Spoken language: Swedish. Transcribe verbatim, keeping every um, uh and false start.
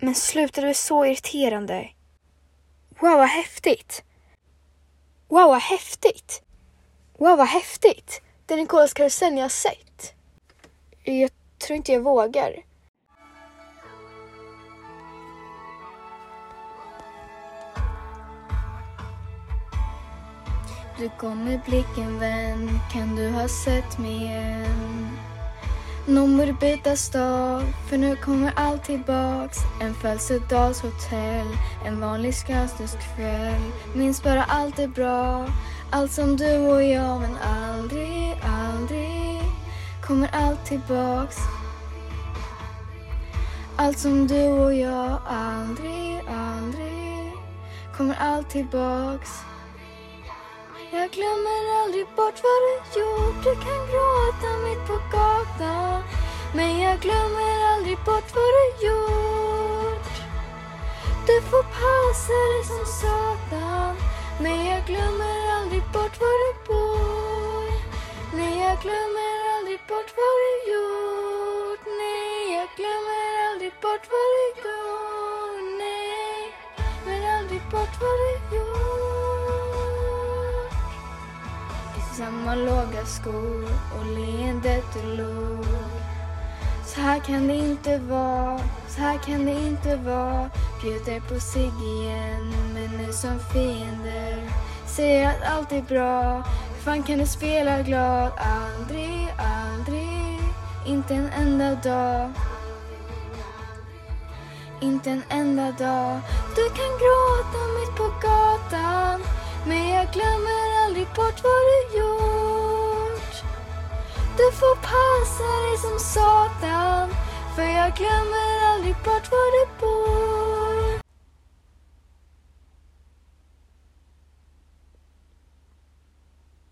Men sluta, du är så irriterande. Wow, vad häftigt. Wow, vad häftigt. Wow, vad häftigt. Det är den coolaste karusellen jag har sett. Jag tror inte jag vågar. Du kom med blicken, vän. Kan du ha sett mig igen? Nummer bytas dag, för nu kommer allt tillbaks. En födelsedagshotell, en vanlig Skanstuskväll. Minns bara allt är bra, allt som du och jag. Men aldrig, aldrig kommer allt tillbaks. Allt som du och jag. Aldrig, aldrig kommer allt tillbaks. Jag glömmer aldrig bort vad du gjort. Du kan gråta mitt på gatan, men jag glömmer aldrig bort vad du gjort. Du får passa dig som satan, men jag glömmer aldrig bort var du bor. Nej, jag glömmer aldrig bort vad du gjort. Nej, jag glömmer aldrig bort vad du går. Nej, men aldrig bort vad du gjort. Samma låga skor och leendet du låg. Så här kan det inte vara, så här kan det inte vara. Bjuder på sig igen, men nu som fiender. Säger att allt är bra, hur fan kan du spela glad? Aldrig, aldrig, inte en enda dag. Inte en enda dag. Du kan gråta mitt på gatan, men jag glömmer aldrig bort vad du gjort. Du får passa dig som satan, för jag glömmer